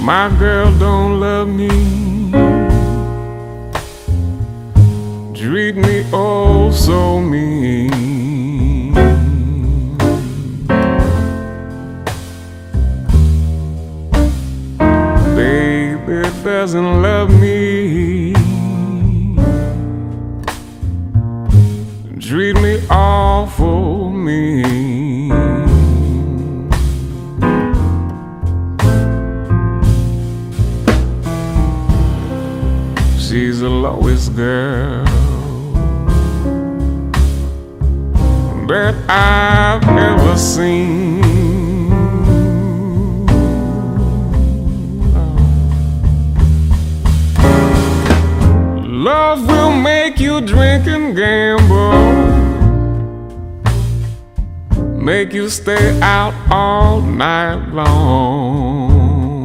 My girl don't love me, treat me oh so mean. Baby doesn't love me, treat me awful mean. She's the lowest girl that I've ever seen. Love will make you drink and gamble, make you stay out all night long.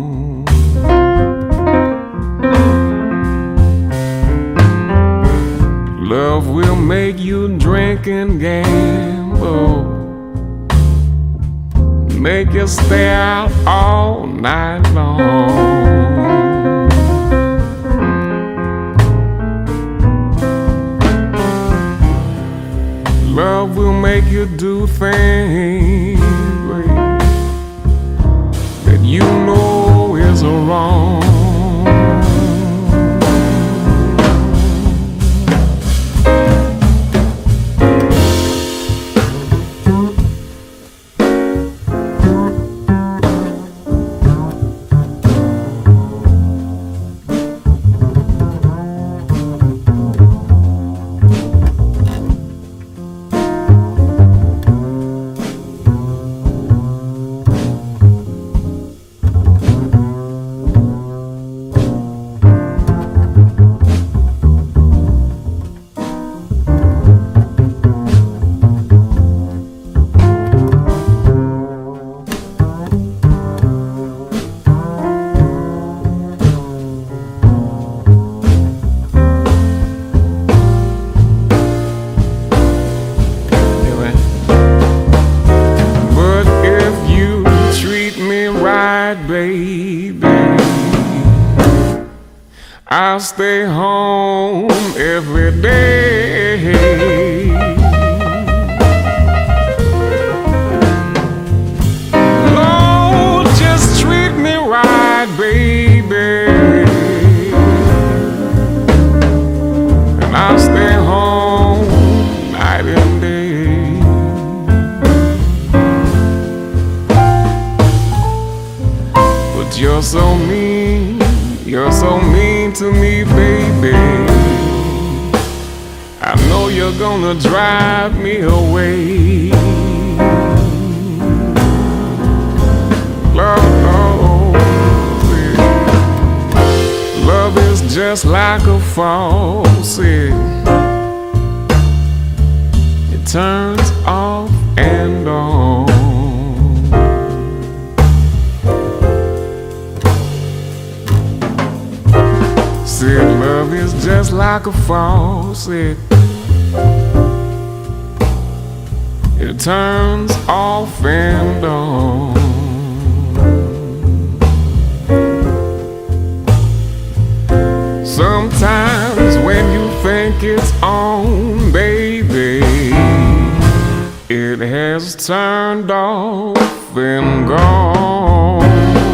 Love will make you drink and gamble, make you stay out all night long. Love will make you do things, babe, that you know is wrong. Baby, I'll stay home every day. Lord, just treat me right, baby, and I'll stay home night and day. You're so mean to me, baby. I know you're gonna drive me away. Love is just like a faucet, it turns off and on. Love is just like a faucet, it turns off and on. Sometimes when you think it's on, baby, it has turned off and gone.